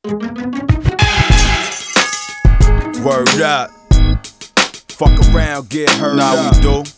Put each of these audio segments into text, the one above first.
Word up. Fuck around, get hurt. Nah, up. We do.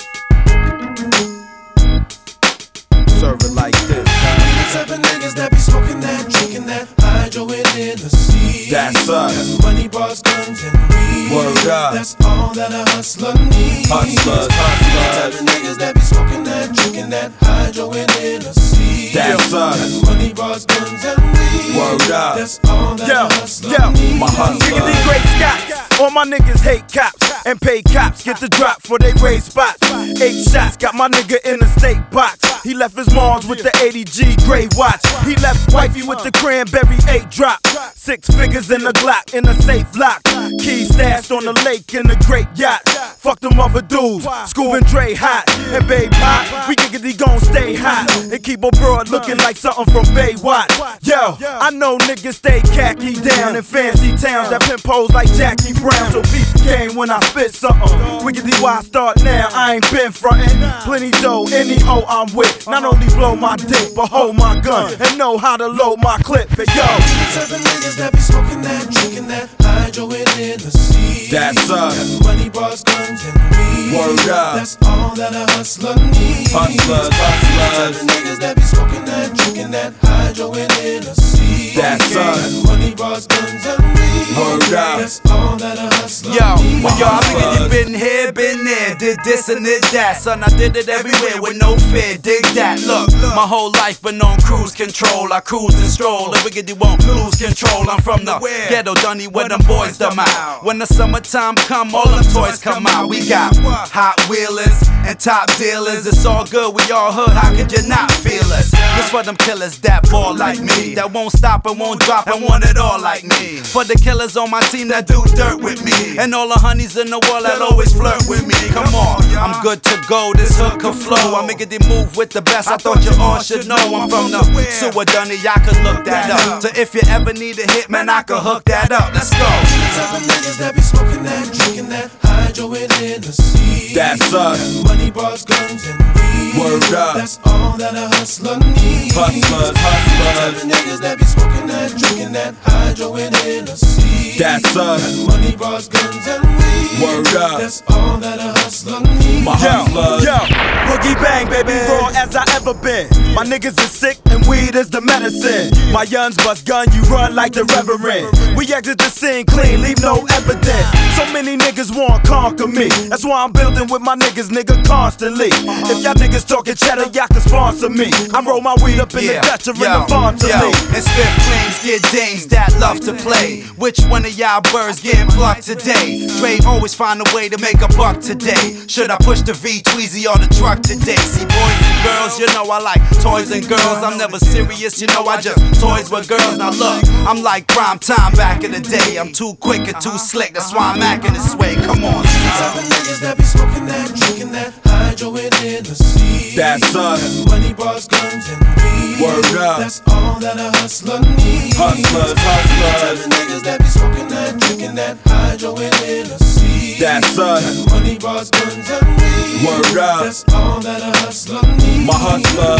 Serve it like this. The type of niggas that be smoking that, drinking that, hydro and Hennessy. That's us. Got money, bars, guns, and weed. Word up. That's all that a hustler needs. Hustlers. The type of niggas that be smoking that, drinking that, hydro and Hennessy. That's us. Got money, bars, guns, and weed. Word up. That's all that a hustler needs. My hustler. Niggas great Scots. All my niggas hate cops and pay cops. Get the drop for they raise spots. 8 shots, got my nigga in the state box. He left his moms with the 80G gray watch. He left wifey with the cranberry 8 drop. 6 figures in the Glock in a safe lock. Keys stashed on the lake in a great yacht. Fuck them other dudes, Scoob and Dre hot. And babe pop, we giggity gon' stay hot. And keep a broad looking like something from Baywatch. Yo, I know niggas stay khaki down in fancy towns that pimp pose like Jackie Brown. So beef came when I spit something. Wiggity why I start now, I ain't been frontin'. Plenty dough, any hoe I'm with. Not only blow my dick, but hold my gun and know how to load my clip. And yo, the type of niggas that be smoking that, drinking that, hydro and Hennessy. That's us. Got money, bars, guns, and weed. Word up. That's all that a hustler needs. Hustlers. The type of niggas that be smoking that, drinking that, hydro and Hennessy. That's us. Got money, bars, guns, and weed. Word up. That's all that a hustler Yo, needs. well, y'all niggas, you been here, been there, did this and did that. Son, I did it everywhere with no fear, dig that. Look, my whole life been on cruise control. I cruise and stroll, the wiggity won't lose control. I'm from the ghetto, Dunny, where them boys dumb out. When the summertime come, all them toys come out. We got hot wheelers and top dealers. It's all good, we all hood, how could you not feel us? This for them killers that ball like me, that won't stop and won't drop and want it all like me. For the killers on my team that do dirt with me, and all the honeys in the world that always flirt with me. Come on, I'm good to go, this hook can flow. I make it move with the best, I thought you all should know. I'm from the sewer, Dunny, y'all can look that up. So if you ever need a hit, man, I can hook that up. Let's go. The type of niggas that be smoking that, drinking that, hydro and Hennessy. That's us. Got money, bars, guns, and weed. Word up. That's all that a hustler needs. Hustlers. The type of niggas that be smoking that, drinking that, hydro and Hennessy. That's us. Got money, bars, guns, and weed. Word up. That's all that a hustler needs. My hustlers. yo, boogie bang, baby, raw as I ever been. My niggas is sick and weed is the medicine. My youngs bust gun, you run like the reverend. We exit the scene clean, leave no evidence. So many niggas want conquer me. That's why I'm building with my niggas, nigga, constantly. If y'all niggas talking cheddar, y'all can sponsor me. I roll my weed up in the Dutch or in the Fontaine. And spit flames, get dames that love to play. Which one of y'all birds getting plucked today? Dre always find a way to make a buck today. Should I push the V Tweezy on the truck today? See, boys and girls, you know I like toys and girls. I'm never serious, you know I just toys with girls. Now look, I'm like prime time back in the day. I'm too quick and too slick, that's why I'm acting this way. Come on. The type of niggas that be smoking that, drinking that, hydro and Hennessy. That's us. Got money, bars, guns, and weed. Word up. That's all that a hustler needs. Hustlers. The type of niggas that be smoking that, drinking that, hydro and Hennessy. That's us. Got money, bars, guns, and weed. Word up. That's all that a hustler needs. My hustlers.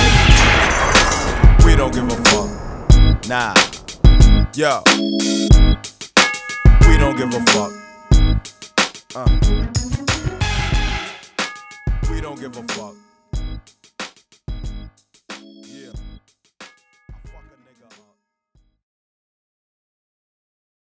We don't give a fuck. Nah. Yo. We don't give a fuck. We don't give a fuck.